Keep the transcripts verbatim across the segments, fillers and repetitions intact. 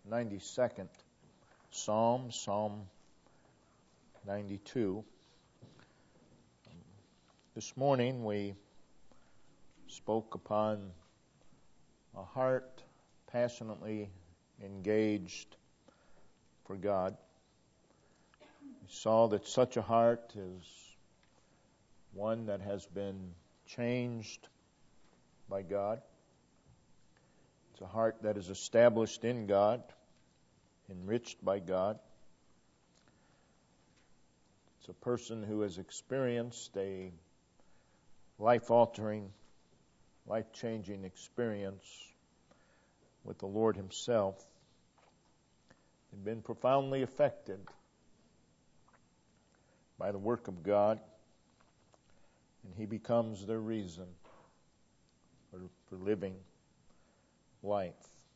ninety-second Psalm, Psalm ninety-two. This morning we spoke upon a heart passionately engaged for God. We saw that such a heart is one that has been changed by God. It's a heart that is established in God, enriched by God. It's a person who has experienced a life-altering, life-changing experience with the Lord Himself, and been profoundly affected by the work of God, and He becomes their reason for, for living life.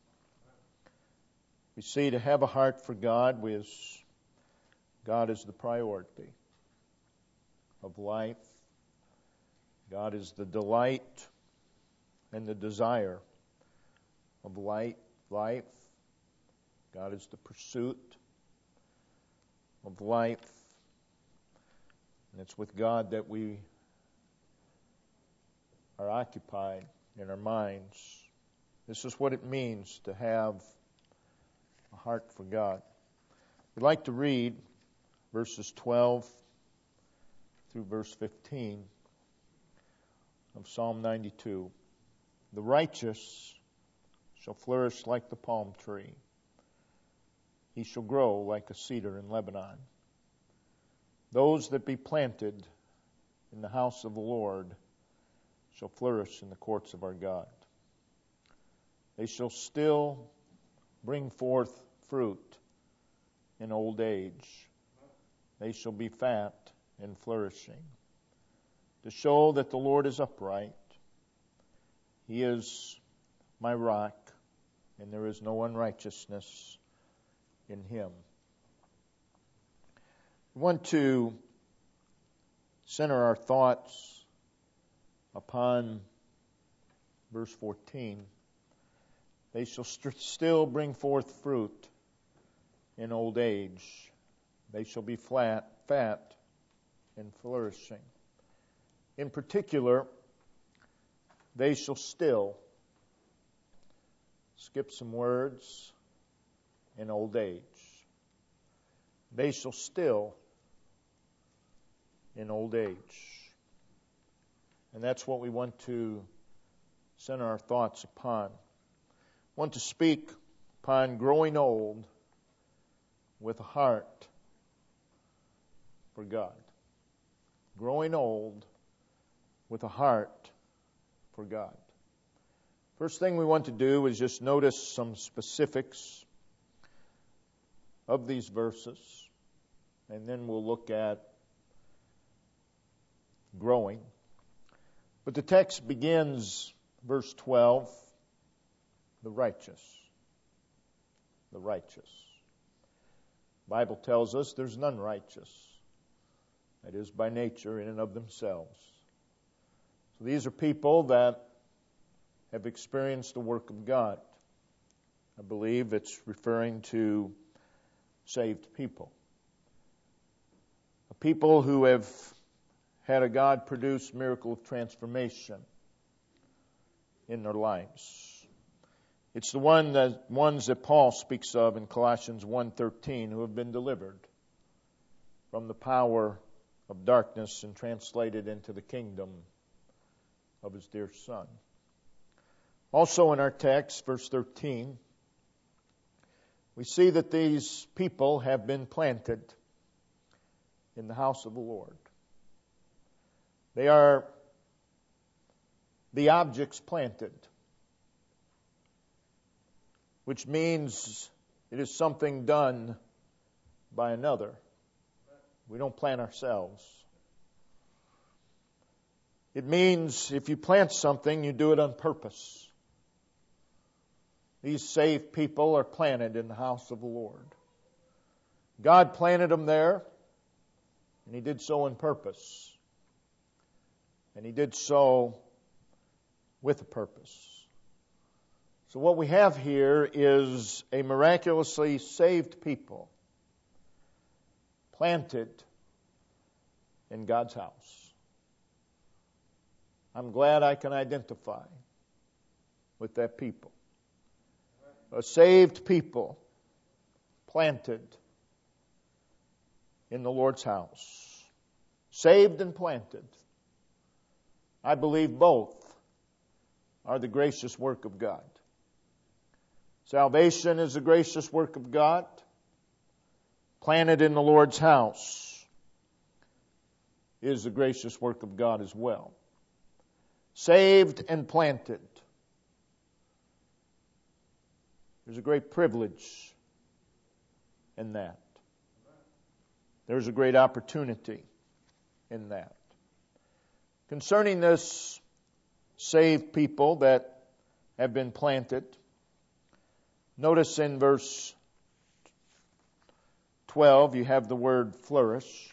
We see to have a heart for God, we is, God is the priority of life. God is the delight and the desire of light, life. God is the pursuit of life. And it's with God that we are occupied in our minds. This is what it means to have a heart for God. We'd like to read verses twelve through verse fifteen of Psalm ninety-two. The righteous shall flourish like the palm tree. He shall grow like a cedar in Lebanon. Those that be planted in the house of the Lord shall flourish in the courts of our God. They shall still bring forth fruit in old age. They shall be fat and flourishing, to show that the Lord is upright. He is my rock, and there is no unrighteousness in Him. We want to center our thoughts upon verse fourteen. They shall st- still bring forth fruit in old age. They shall be flat, fat, and flourishing. In particular, they shall still, skip some words, in old age. They shall still in old age. And that's what we want to center our thoughts upon. I want to speak upon growing old with a heart for God. Growing old with a heart for God. First thing we want to do is just notice some specifics of these verses, and then we'll look at growing. But the text begins, verse twelve, the righteous. The righteous. The Bible tells us there's none righteous. That is, by nature, in and of themselves. So these are people that have experienced the work of God. I believe it's referring to saved people. A people who have had a God-produced miracle of transformation in their lives. It's the one that, ones that Paul speaks of in Colossians one thirteen, who have been delivered from the power of darkness and translated into the kingdom of His dear Son. Also in our text, verse thirteen, we see that these people have been planted in the house of the Lord. They are the objects planted, which means it is something done by another. We don't plant ourselves. It means if you plant something, you do it on purpose. These saved people are planted in the house of the Lord. God planted them there, and He did so on purpose. And He did so with a purpose. So what we have here is a miraculously saved people planted in God's house. I'm glad I can identify with that people. A saved people planted in the Lord's house. Saved and planted. I believe both are the gracious work of God. Salvation is the gracious work of God. Planted in the Lord's house is the gracious work of God as well. Saved and planted. There's a great privilege in that. There's a great opportunity in that. Concerning this saved people that have been planted, notice in verse twelve you have the word flourish.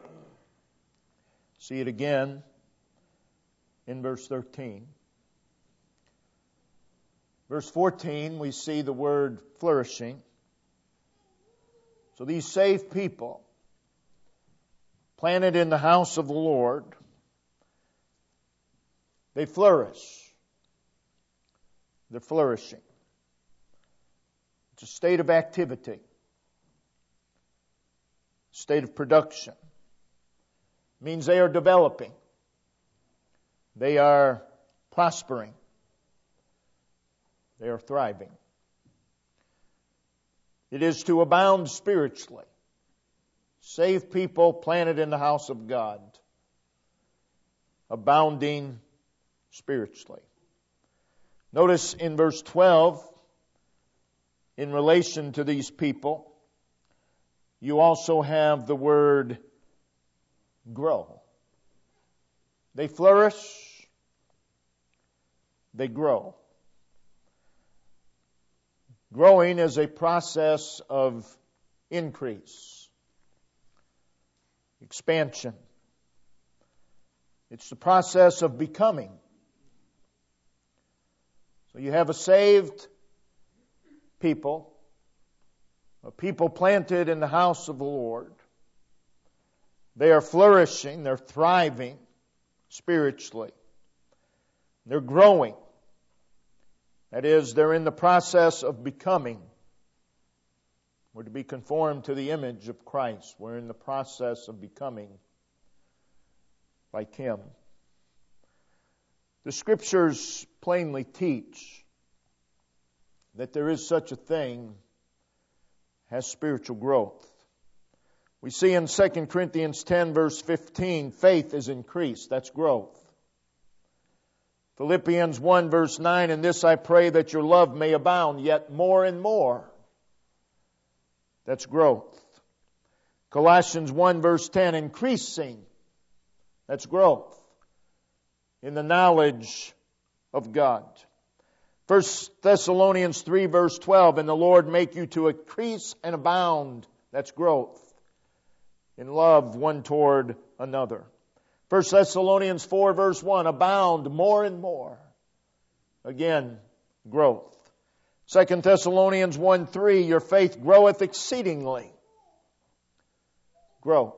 See it again in verse thirteen. Verse fourteen, we see the word flourishing. So these saved people, planted in the house of the Lord, they flourish. They're flourishing. It's a state of activity, state of production. It means they are developing. They are prospering. They are thriving. It is to abound spiritually. Saved people planted in the house of God, abounding spiritually. Notice in verse twelve, in relation to these people, you also have the word grow. They flourish, they grow. Growing is a process of increase, expansion. It's the process of becoming. So you have a saved people, a people planted in the house of the Lord. They are flourishing, they're thriving spiritually. They're growing. That is, they're in the process of becoming. We're to be conformed to the image of Christ. We're in the process of becoming like Him. The Scriptures plainly teach that there is such a thing as spiritual growth. We see in Second Corinthians ten verse fifteen, faith is increased. That's growth. Philippians one verse nine, in this I pray that your love may abound yet more and more. That's growth. Colossians one verse ten, increasing. That's growth in the knowledge of God. First Thessalonians three verse twelve, and the Lord make you to increase and abound. That's growth in love one toward another. First Thessalonians four verse one, abound more and more. Again, growth. Second Thessalonians one three, your faith groweth exceedingly. Growth.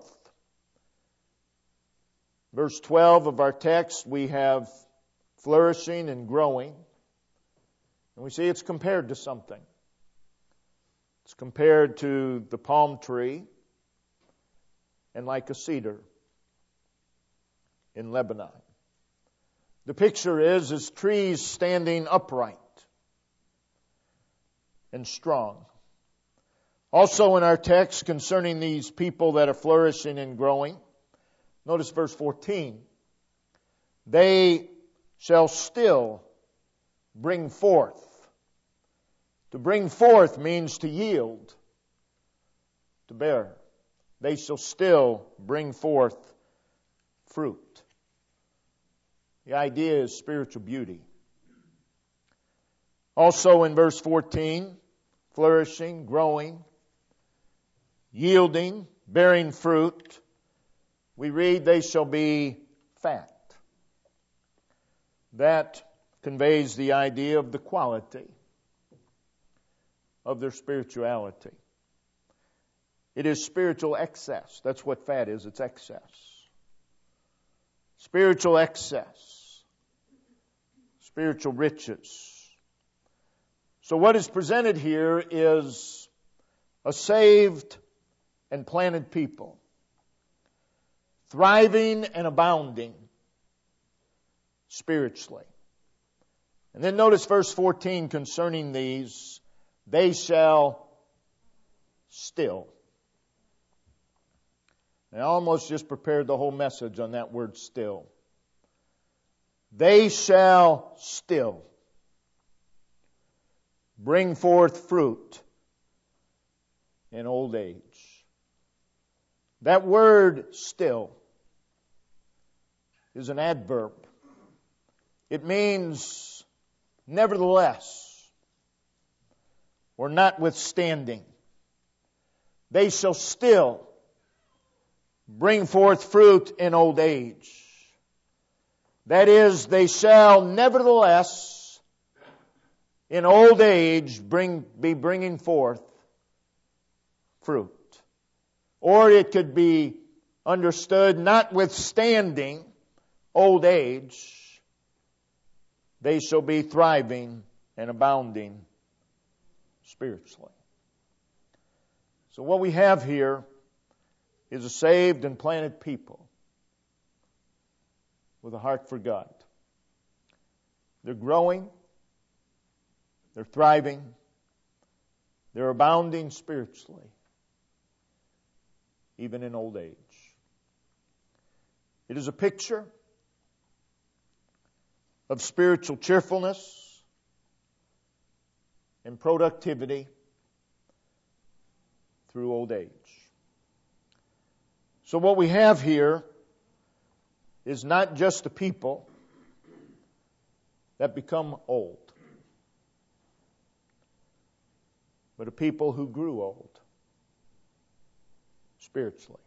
Verse twelve of our text, we have flourishing and growing. And we see it's compared to something. It's compared to the palm tree and like a cedar in Lebanon. The picture is as trees standing upright and strong. Also in our text concerning these people that are flourishing and growing, notice verse fourteen. They shall still bring forth. To bring forth means to yield, to bear. They shall still bring forth fruit. The idea is spiritual beauty. Also in verse fourteen, flourishing, growing, yielding, bearing fruit, we read they shall be fat. That conveys the idea of the quality of their spirituality. It is spiritual excess. That's what fat is. It's excess. Spiritual excess. Spiritual riches. So what is presented here is a saved and planted people, thriving and abounding spiritually. And then notice verse fourteen concerning these, they shall still. And I almost just prepared the whole message on that word still. They shall still bring forth fruit in old age. That word still is an adverb. It means nevertheless or notwithstanding. They shall still bring forth fruit in old age. That is, they shall nevertheless in old age bring, be bringing forth fruit. Or it could be understood, notwithstanding old age, they shall be thriving and abounding spiritually. So what we have here is a saved and planted people with a heart for God. They're growing, they're thriving, they're abounding spiritually, even in old age. It is a picture of spiritual cheerfulness and productivity through old age. So what we have here is not just the people that become old, but a people who grew old spiritually.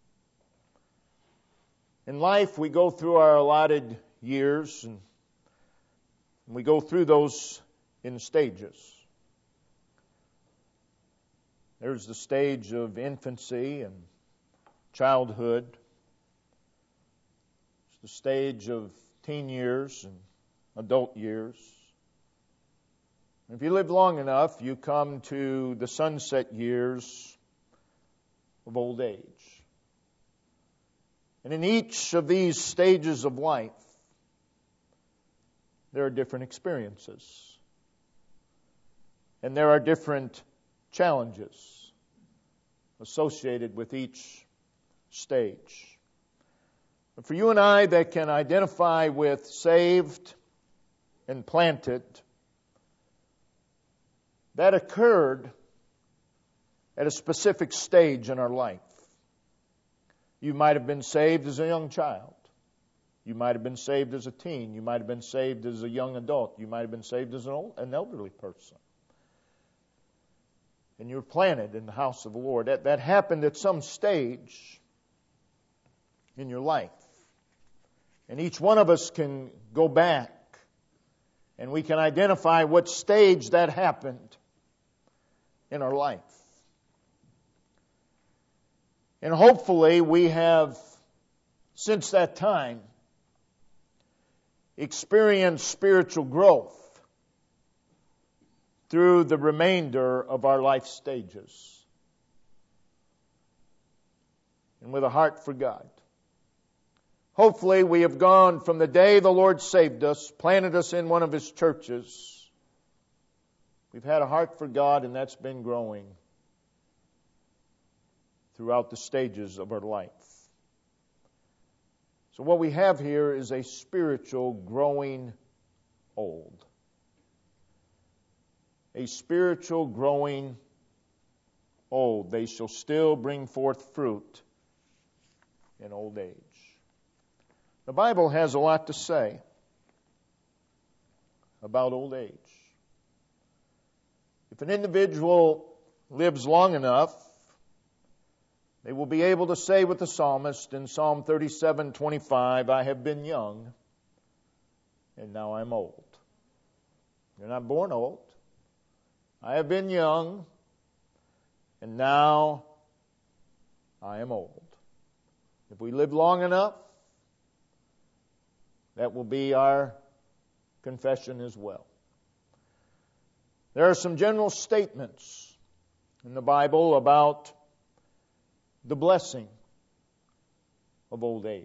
In life, we go through our allotted years, and we go through those in stages. There's the stage of infancy and childhood. It's the stage of teen years and adult years. If you live long enough, you come to the sunset years of old age. And in each of these stages of life, there are different experiences. And there are different challenges associated with each stage. But for you and I that can identify with saved and planted, that occurred at a specific stage in our life. You might have been saved as a young child. You might have been saved as a teen. You might have been saved as a young adult. You might have been saved as an, old, an elderly person. And you were planted in the house of the Lord. That, that happened at some stage in your life. And each one of us can go back and we can identify what stage that happened in our life. And hopefully we have, since that time, experienced spiritual growth through the remainder of our life stages. And with a heart for God. Hopefully we have gone from the day the Lord saved us, planted us in one of His churches. We've had a heart for God, and that's been growing throughout the stages of our life. So what we have here is a spiritual growing old. A spiritual growing old. They shall still bring forth fruit in old age. The Bible has a lot to say about old age. If an individual lives long enough, they will be able to say with the psalmist in Psalm thirty-seven twenty-five, I have been young, and now I'm old. You're not born old. I have been young, and now I am old. If we live long enough, that will be our confession as well. There are some general statements in the Bible about the blessing of old age.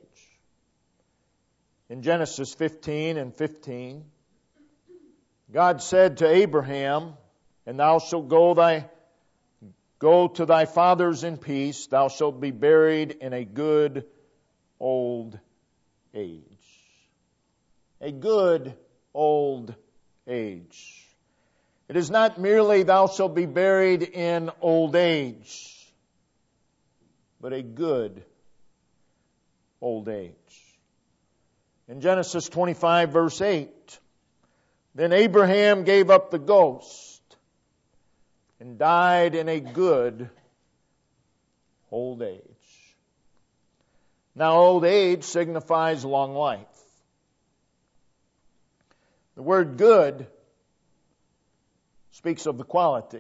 In Genesis fifteen and fifteen, God said to Abraham, "And thou shalt go thy go to thy fathers in peace, thou shalt be buried in a good old age." A good old age. It is not merely thou shalt be buried in old age, but a good old age. In Genesis twenty-five verse eight, then Abraham gave up the ghost and died in a good old age. Now, old age signifies long life. The word good speaks of the quality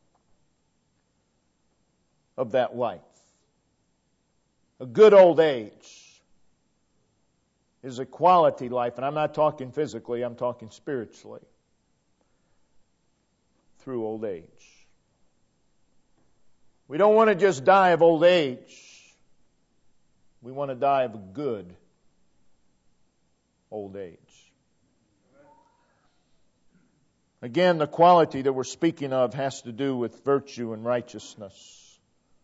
of that life. A good old age is a quality life, and I'm not talking physically, I'm talking spiritually, through old age. We don't want to just die of old age. We want to die of a good old age. Again, the quality that we're speaking of has to do with virtue and righteousness,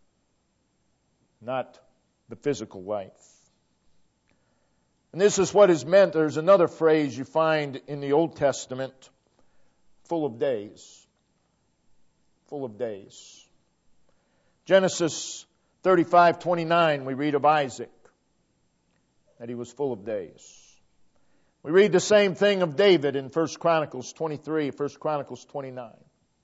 not the physical life. And this is what is meant. There's another phrase you find in the Old Testament, full of days. Full of days. Genesis thirty-five twenty-nine, we read of Isaac, that he was full of days. We read the same thing of David in First Chronicles twenty-three, First Chronicles twenty-nine.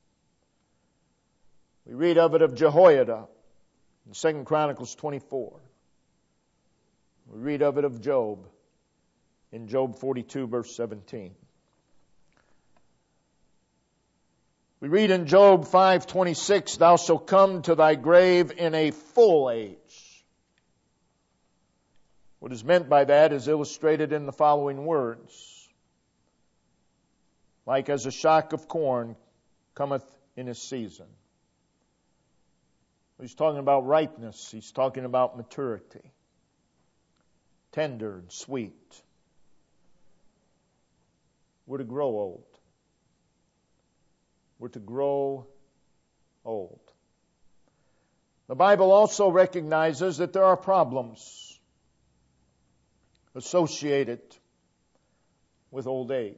We read of it of Jehoiada in Second Chronicles twenty-four. We read of it of Job in Job forty-two, verse seventeen. We read in Job five twenty-six, thou shalt come to thy grave in a full age. What is meant by that is illustrated in the following words. Like as a shock of corn cometh in his season. He's talking about ripeness. He's talking about maturity. Tender and sweet. We're to grow old. We're to grow old. The Bible also recognizes that there are problems associated with old age.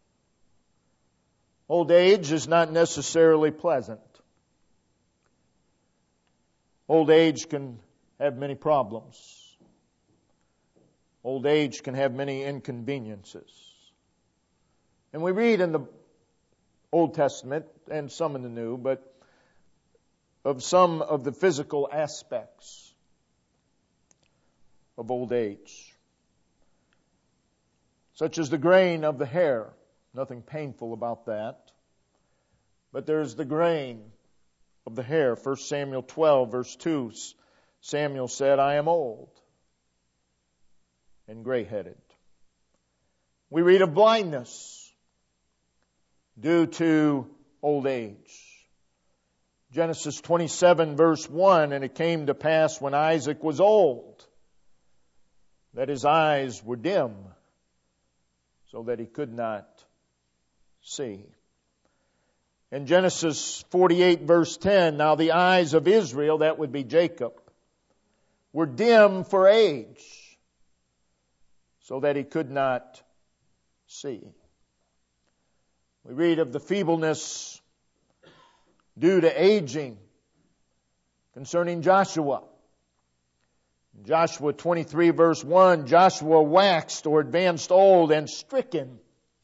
Old age is not necessarily pleasant. Old age can have many problems. Old age can have many inconveniences. And we read in the Old Testament, and some in the New, but of some of the physical aspects of old age. Such as the graying of the hair. Nothing painful about that. But there's the graying of the hair. First Samuel twelve, verse two, Samuel said, I am old and gray-headed. We read of blindness due to old age. Genesis twenty-seven, verse one, and it came to pass when Isaac was old that his eyes were dim, so that he could not see. In Genesis forty-eight, verse ten, now the eyes of Israel, that would be Jacob, were dim for age, so that he could not see. We read of the feebleness due to aging concerning Joshua. Joshua twenty-three, verse one, Joshua waxed or advanced old and stricken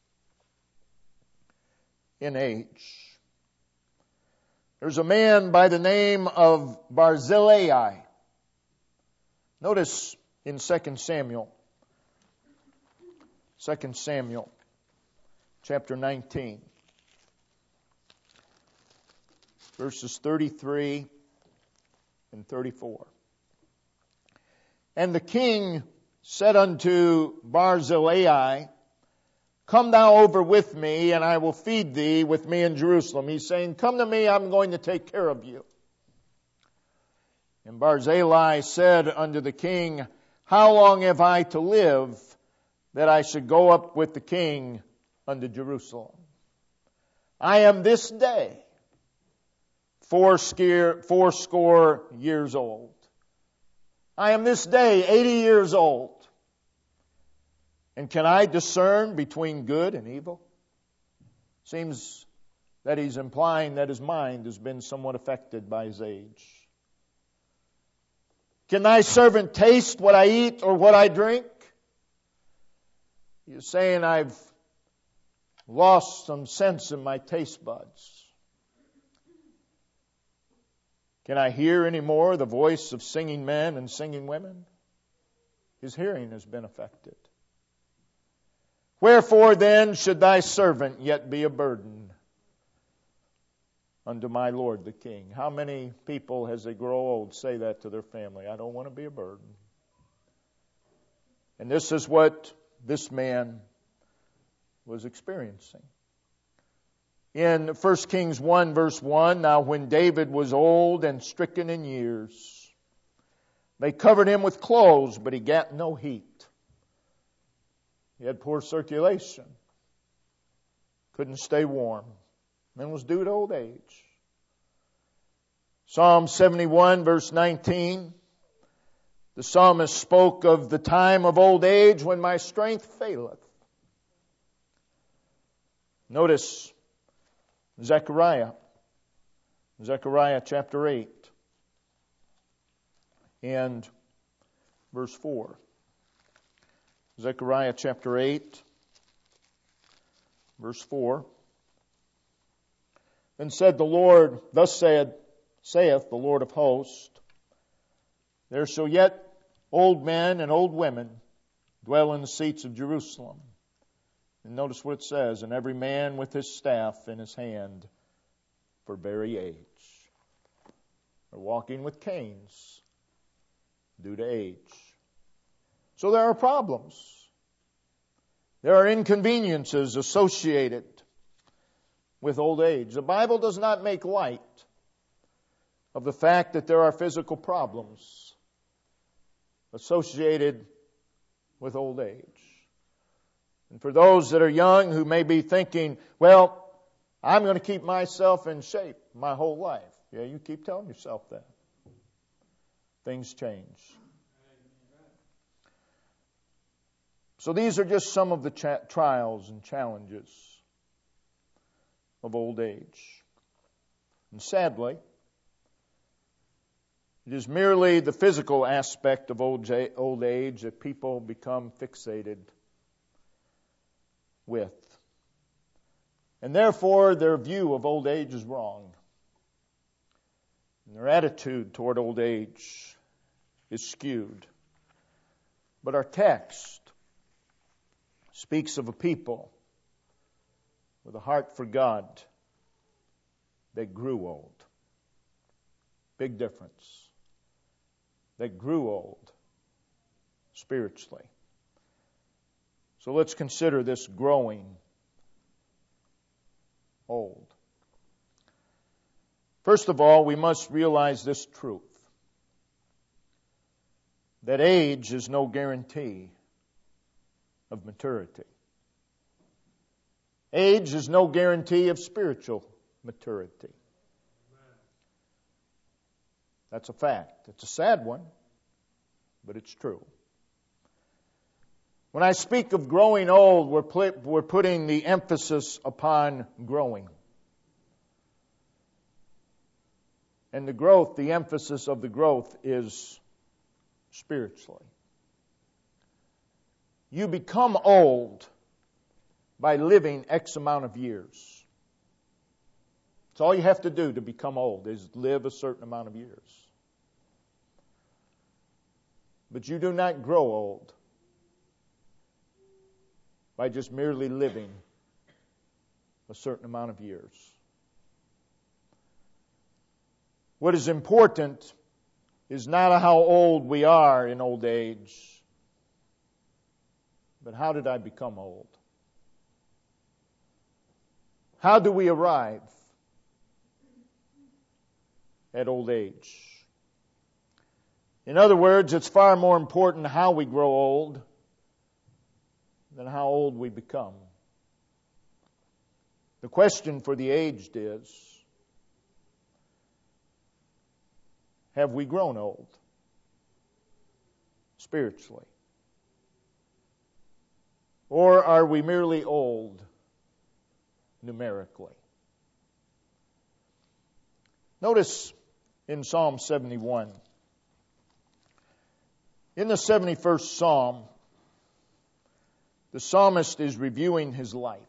in age. There's a man by the name of Barzillai. Notice in Second Samuel, Second Samuel, chapter nineteen. verses thirty-three and thirty-four. And the king said unto Barzillai, come thou over with me, and I will feed thee with me in Jerusalem. He's saying, come to me, I'm going to take care of you. And Barzillai said unto the king, how long have I to live, that I should go up with the king unto Jerusalem? I am this day fourscore, fourscore years old. I am this day eighty years old. And can I discern between good and evil? Seems that he's implying that his mind has been somewhat affected by his age. Can thy servant taste what I eat or what I drink? You're saying I've lost some sense in my taste buds. Can I hear any more the voice of singing men and singing women? His hearing has been affected. Wherefore then should thy servant yet be a burden unto my Lord the King? How many people, as they grow old, say that to their family? I don't want to be a burden. And this is what this man was experiencing. In First Kings one verse one, now when David was old and stricken in years, they covered him with clothes, but he gat no heat. He had poor circulation. Couldn't stay warm. And was due to old age. Psalm seventy-one verse nineteen. The psalmist spoke of the time of old age when my strength faileth. Notice Zechariah. Zechariah chapter eight and verse four. Zechariah chapter eight, verse four. Then said the Lord, thus said, saith the Lord of hosts, there shall yet old men and old women dwell in the seats of Jerusalem. And notice what it says, and every man with his staff in his hand for very age. They're walking with canes due to age. So there are problems. There are inconveniences associated with old age. The Bible does not make light of the fact that there are physical problems associated with old age. And for those that are young who may be thinking, well, I'm going to keep myself in shape my whole life. Yeah, you keep telling yourself that. Things change. So these are just some of the cha- trials and challenges of old age. And sadly, it is merely the physical aspect of old, j- old age that people become fixated with. And therefore, their view of old age is wrong. And their attitude toward old age is skewed. But our text speaks of a people with a heart for God that grew old. Big difference. That grew old spiritually. So let's consider this growing old. First of all, we must realize this truth, that age is no guarantee of maturity. Age is no guarantee of spiritual maturity. That's a fact. It's a sad one, but it's true. When I speak of growing old, we're, pl- we're putting the emphasis upon growing. And the growth, the emphasis of the growth is spiritually. You become old by living X amount of years. That's all you have to do to become old, is live a certain amount of years. But you do not grow old by just merely living a certain amount of years. What is important is not how old we are in old age, but how did I become old? How do we arrive at old age? In other words, it's far more important how we grow old than how old we become. The question for the aged is, have we grown old spiritually? Or are we merely old numerically? Notice in Psalm seventy-one. In the seventy-first Psalm, the psalmist is reviewing his life.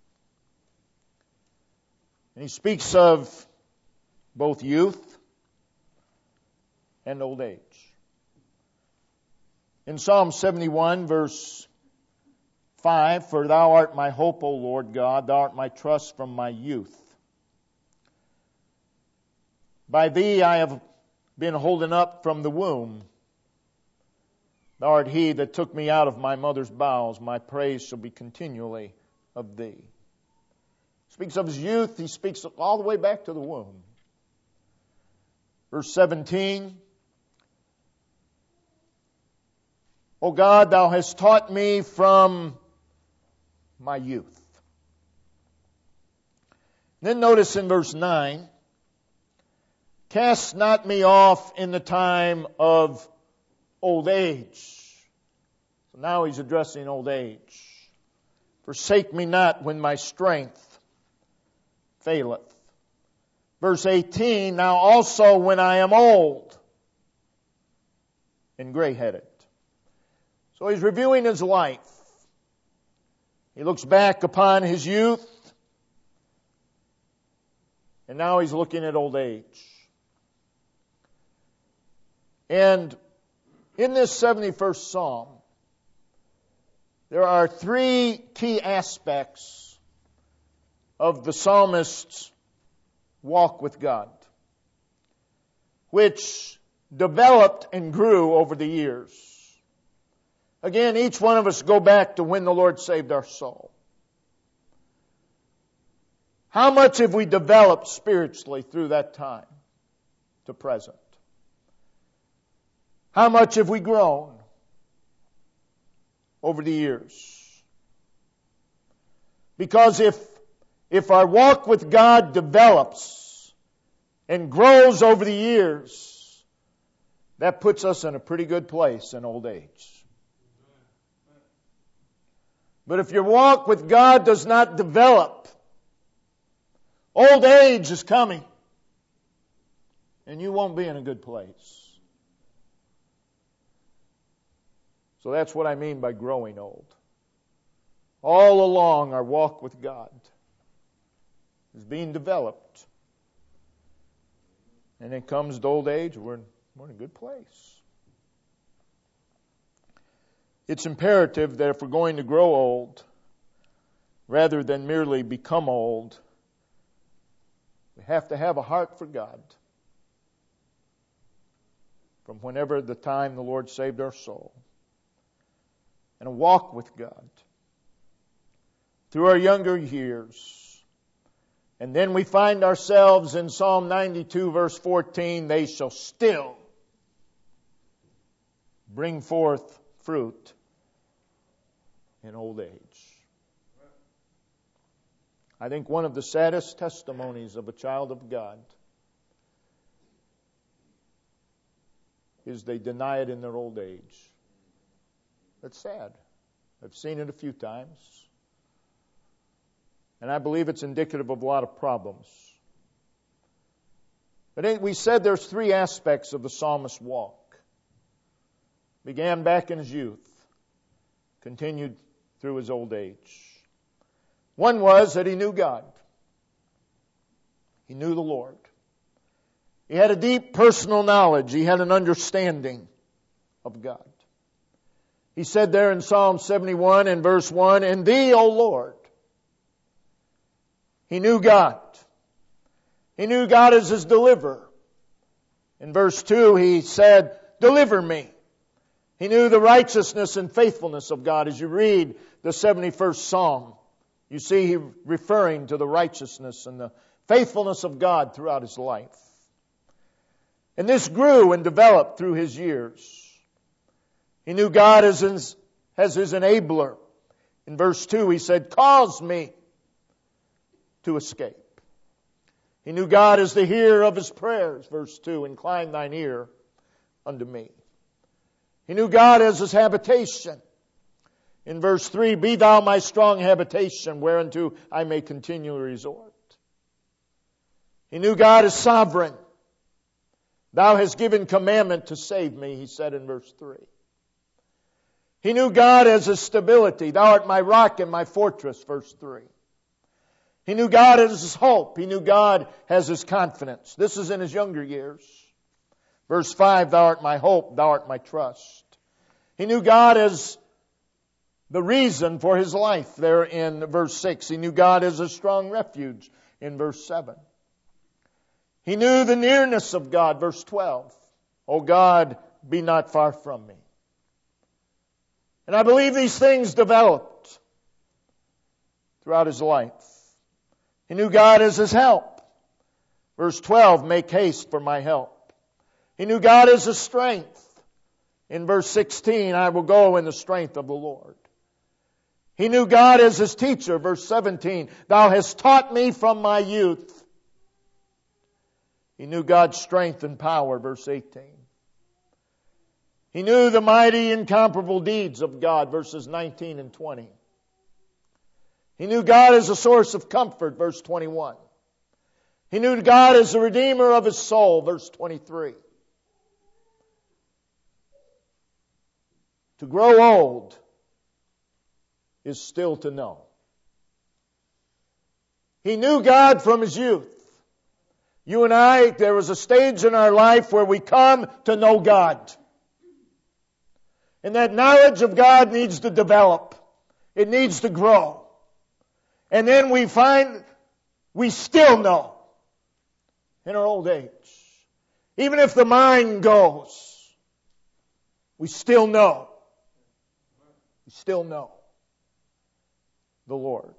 And he speaks of both youth and old age. In Psalm seventy-one, verse five, "For thou art my hope, O Lord God, thou art my trust from my youth. By thee I have been holden up from the womb. Thou art he that took me out of my mother's bowels. My praise shall be continually of thee." He speaks of his youth. He speaks all the way back to the womb. Verse seventeen, "O God, thou hast taught me from my youth." Then notice in verse nine, "Cast not me off in the time of old age." So now he's addressing old age. "Forsake me not when my strength faileth." Verse eighteen, "Now also when I am old and gray-headed." So he's reviewing his life. He looks back upon his youth, and now he's looking at old age. And in this seventy-first Psalm, there are three key aspects of the psalmist's walk with God, which developed and grew over the years. Again, each one of us go back to when the Lord saved our soul. How much have we developed spiritually through that time to present? How much have we grown over the years? Because if, if our walk with God develops and grows over the years, that puts us in a pretty good place in old age. But if your walk with God does not develop, old age is coming, and you won't be in a good place. So that's what I mean by growing old. All along our walk with God is being developed. And it comes to old age, we're in, we're in a good place. It's imperative that if we're going to grow old, rather than merely become old, we have to have a heart for God. From whenever the time the Lord saved our soul. And a walk with God through our younger years. And then we find ourselves in Psalm ninety-two verse fourteen, "They shall still bring forth fruit in old age." I think one of the saddest testimonies of a child of God is they deny it in their old age. That's sad. I've seen it a few times. And I believe it's indicative of a lot of problems. But we said there's three aspects of the psalmist's walk. Began back in his youth. Continued through his old age. One was that he knew God. He knew the Lord. He had a deep personal knowledge. He had an understanding of God. He said there in Psalm seventy-one and verse one, "In thee, O Lord." He knew God. He knew God as his deliverer. In verse two, he said, deliver me. He knew the righteousness and faithfulness of God. As you read the seventy-first Psalm, you see he referring to the righteousness and the faithfulness of God throughout his life. And this grew and developed through his years. He knew God as his, as his enabler. In verse two, he said, cause me to escape. He knew God as the hearer of his prayers. Verse two, incline thine ear unto me. He knew God as his habitation. In verse three, be thou my strong habitation, whereunto I may continually resort. He knew God as sovereign. Thou hast given commandment to save me, he said in verse three. He knew God as his stability. Thou art my rock and my fortress, verse three. He knew God as his hope. He knew God as his confidence. This is in his younger years. Verse five, thou art my hope, thou art my trust. He knew God as the reason for his life there in verse six. He knew God as a strong refuge in verse seven. He knew the nearness of God, verse twelve. O God, be not far from me. And I believe these things developed throughout his life. He knew God as his help. Verse twelve, make haste for my help. He knew God as his strength. In verse sixteen, I will go in the strength of the Lord. He knew God as his teacher. Verse seventeen, thou hast taught me from my youth. He knew God's strength and power. Verse eighteen. He knew the mighty, incomparable deeds of God. Verses nineteen and twenty. He knew God as a source of comfort. Verse twenty-one. He knew God as the redeemer of his soul. Verse twenty-three. To grow old is still to know. He knew God from his youth. You and I, there was a stage in our life where we come to know God. And that knowledge of God needs to develop. It needs to grow. And then we find we still know in our old age. Even if the mind goes, we still know. We still know the Lord.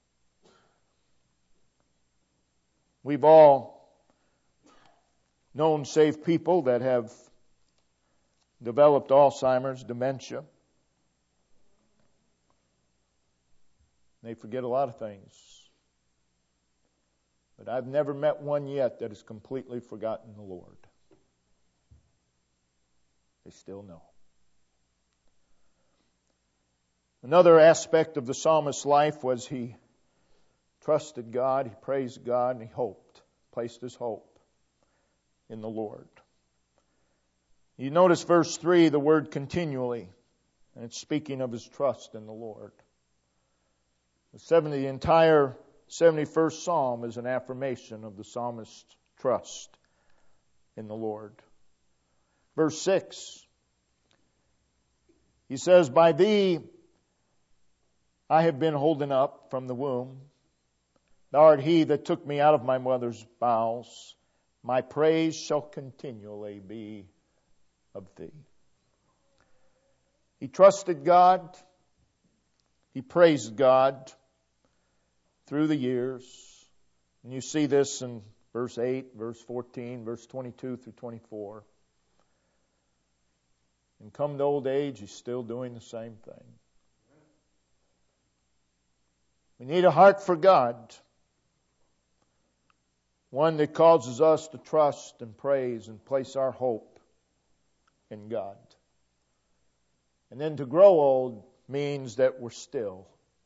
We've all known saved people that have developed Alzheimer's, dementia. They forget a lot of things. But I've never met one yet that has completely forgotten the Lord. They still know. Another aspect of the psalmist's life was he trusted God, he praised God, and he hoped, placed his hope in the Lord. You notice verse three, the word continually, and it's speaking of his trust in the Lord. The, seventy, the entire seventy-first Psalm is an affirmation of the psalmist's trust in the Lord. Verse six, he says, by thee I have been holden up from the womb. Thou art he that took me out of my mother's bowels. My praise shall continually be of thee. He trusted God. He praised God through the years. And you see this in verse eight, verse fourteen, verse twenty-two through twenty-four. And come to old age, he's still doing the same thing. We need a heart for God. One that causes us to trust and praise and place our hope in God. And then to grow old means that we're still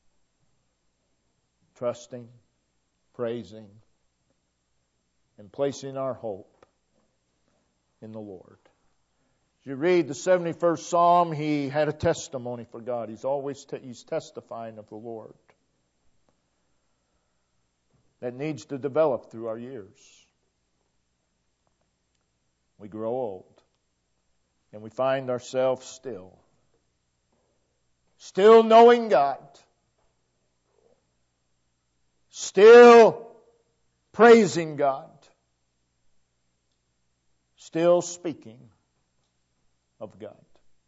trusting, praising, and placing our hope in the Lord. As you read the seventy-first Psalm, he had a testimony for God. He's always te- he's testifying of the Lord. That needs to develop through our years. We grow old. And we find ourselves still. Still knowing God. Still praising God. still speaking of God.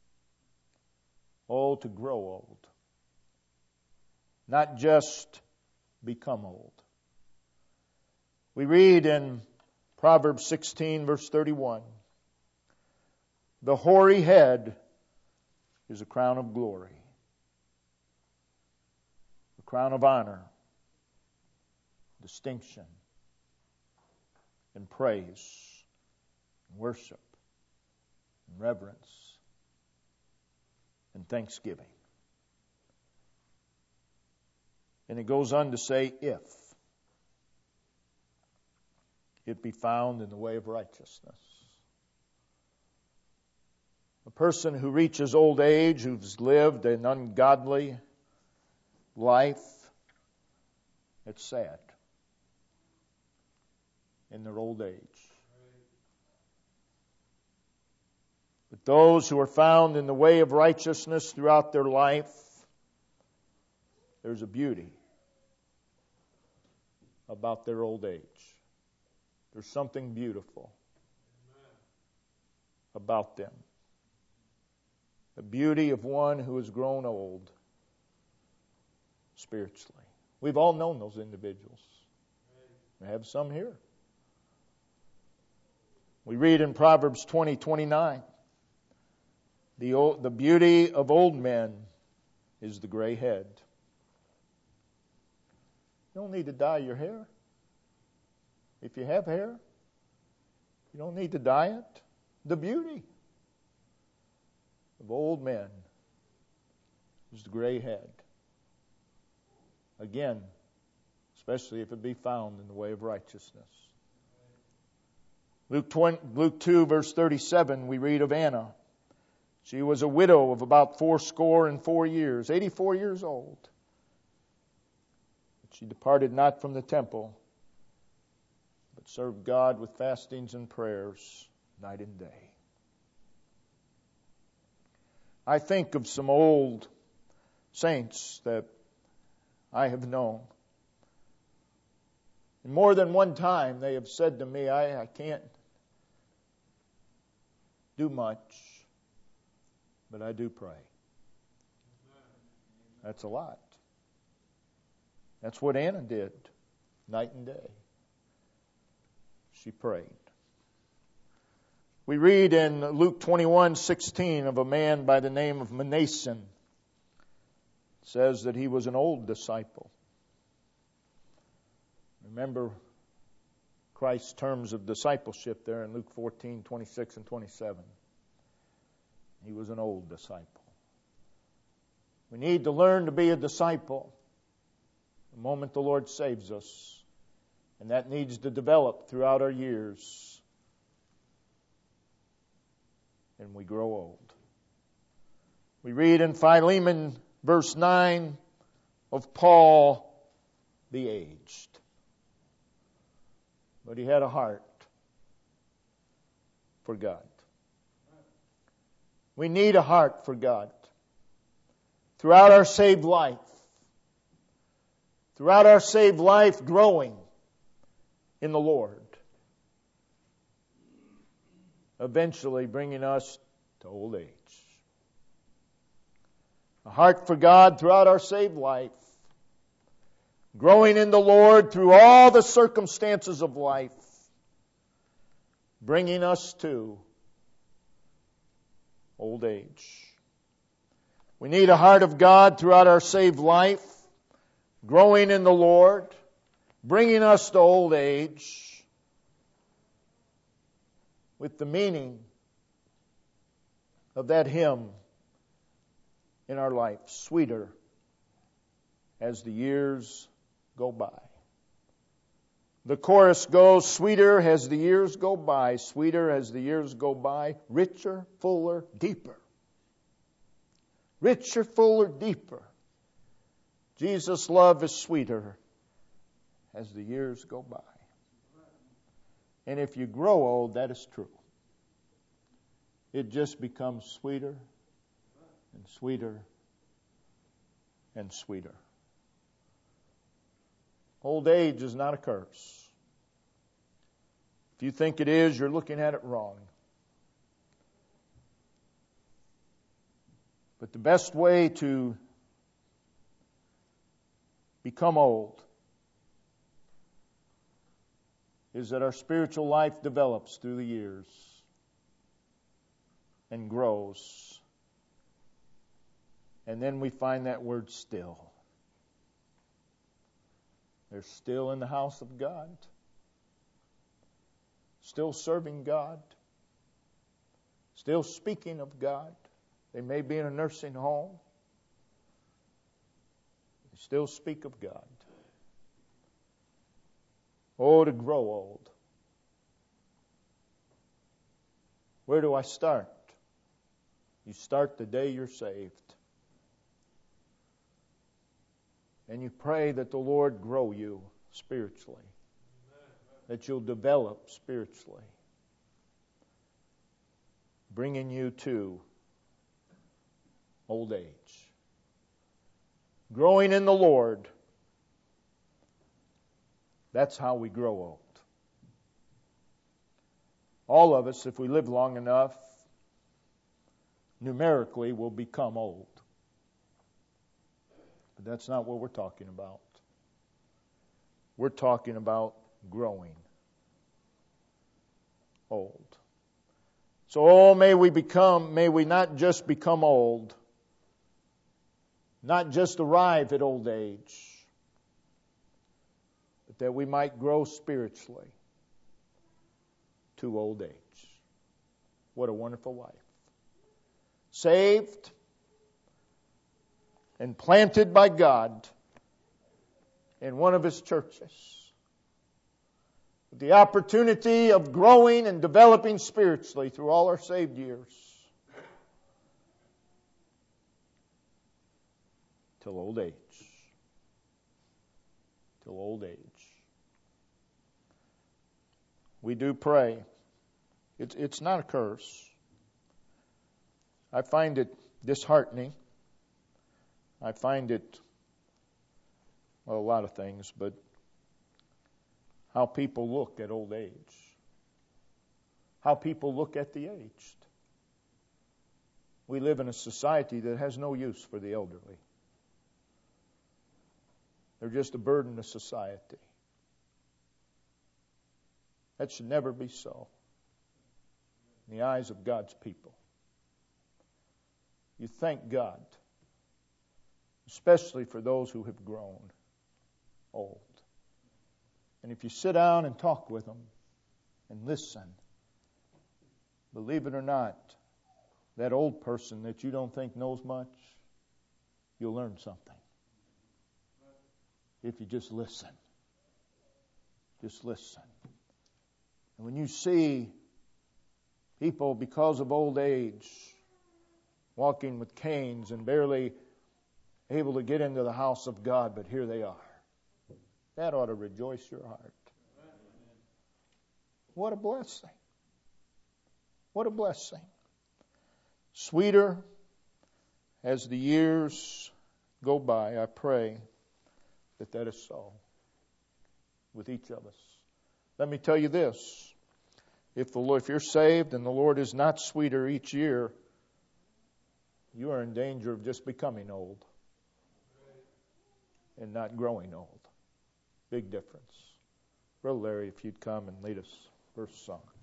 Oh, to grow old. Not just become old. We read in Proverbs sixteen, verse thirty-one, the hoary head is a crown of glory, a crown of honor, distinction, and praise, and worship, and reverence, and thanksgiving. And it goes on to say, if it be found in the way of righteousness. A person who reaches old age, who's lived an ungodly life, it's sad in their old age. But those who are found in the way of righteousness throughout their life, there's a beauty about their old age. There's something beautiful about them. The beauty of one who has grown old spiritually. We've all known those individuals. We have some here. We read in Proverbs twenty twenty-nine, the old, the beauty of old men is the gray head. You don't need to dye your hair. If you have hair, you don't need to dye it. The beauty of old men is the gray head. Again, especially if it be found in the way of righteousness. Luke, twenty, Luke two, verse thirty-seven, we read of Anna. She was a widow of about fourscore and four years, eighty-four years old. She departed not from the temple, but served God with fastings and prayers night and day. I think of some old saints that I have known. And more than one time they have said to me, I, I can't do much, but I do pray. That's a lot. That's what Anna did, night and day. She prayed. We read in Luke twenty-one sixteen of a man by the name of Manasseh. It says that he was an old disciple. Remember Christ's terms of discipleship there in Luke fourteen twenty-six and twenty-seven. He was an old disciple. We need to learn to be a disciple the moment the Lord saves us. And that needs to develop throughout our years. And we grow old. We read in Philemon verse nine of Paul, the aged. But he had a heart for God. We need a heart for God. Throughout our saved life, throughout our saved life, growing in the Lord, eventually bringing us to old age. A heart for God throughout our saved life, growing in the Lord through all the circumstances of life, bringing us to old age. We need a heart of God throughout our saved life, growing in the Lord, bringing us to old age, with the meaning of that hymn in our life, sweeter as the years go by. The chorus goes, sweeter as the years go by, sweeter as the years go by, richer, fuller, deeper. Richer, fuller, deeper. Jesus' love is sweeter as the years go by. And if you grow old, that is true. It just becomes sweeter and sweeter and sweeter. Old age is not a curse. If you think it is, you're looking at it wrong. But the best way to become old is that our spiritual life develops through the years and grows. And then we find that word still. They're still in the house of God, still serving God, still speaking of God. They may be in a nursing home. They still speak of God. Oh, to grow old. Where do I start? You start the day you're saved. And you pray that the Lord grow you spiritually. That you'll develop spiritually. Bringing you to old age. Growing in the Lord. That's how we grow old. All of us, if we live long enough, numerically will become old. But that's not what we're talking about. We're talking about growing old. So, oh, may we become, may we not just become old, not just arrive at old age, but that we might grow spiritually to old age. What a wonderful life. Saved and planted by God in one of His churches. With the opportunity of growing and developing spiritually through all our saved years. Till old age. Till old age. We do pray. It's, it's not a curse. I find it disheartening. I find it, well, a lot of things, but how people look at old age. How people look at the aged. We live in a society that has no use for the elderly. They're just a burden to society. That should never be so in the eyes of God's people. You thank God, especially for those who have grown old. And if you sit down and talk with them and listen, believe it or not, that old person that you don't think knows much, you'll learn something. If you just listen. Just listen. And when you see people, because of old age, walking with canes and barely able to get into the house of God, but here they are. That ought to rejoice your heart. What a blessing. What a blessing. Sweeter as the years go by, I pray that that is so with each of us. Let me tell you this. If the Lord, if you're saved and the Lord is not sweeter each year, you are in danger of just becoming old and not growing old. Big difference. Brother Larry, if you'd come and lead us first song.